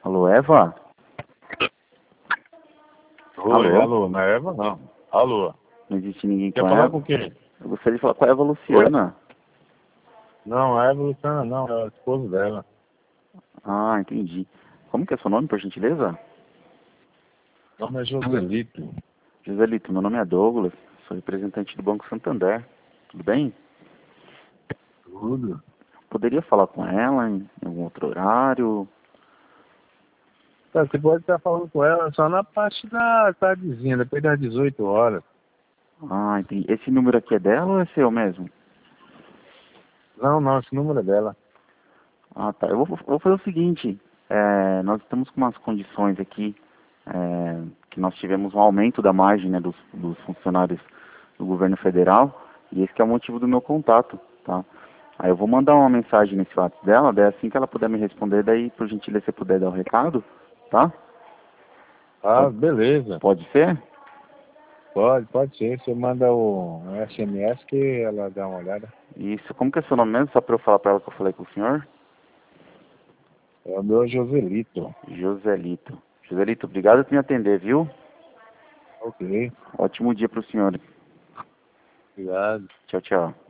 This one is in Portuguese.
Alô, Eva? Oi, Alô? alô, não é Eva não. Alô, Não existe ninguém quer com falar Eva? com quem? Eu gostaria de falar com a Eva Luciana. Não, a Eva Luciana não, é o esposo dela. Ah, entendi. Como que é seu nome, por gentileza? O nome é Joselito. Joselito, meu nome é Douglas, sou representante do Banco Santander. Tudo bem? Tudo. Poderia falar com ela em algum outro horário? Tá, você pode estar falando com ela só na parte da tardezinha, depois das 18 horas. Ah, entendi. Esse número aqui é dela ou é seu mesmo? Não, não, esse número é dela. Ah, tá. Eu vou fazer o seguinte. Nós estamos com umas condições aqui, que nós tivemos um aumento da margem, né, dos funcionários do governo federal, e esse que é o motivo do meu contato, tá? Aí eu vou mandar uma mensagem nesse WhatsApp dela, daí assim que ela puder me responder, daí por gentileza você puder dar o recado, tá? Ah, Pode, beleza. pode ser? Pode ser. Você manda um SMS que ela dá uma olhada. Isso. Como que é seu nome mesmo? Só para eu falar para ela que eu falei com o senhor? É o meu Joselito. Joselito. Joselito, obrigado por me atender, viu? Ok, Ótimo dia para o senhor. obrigado. Tchau, tchau.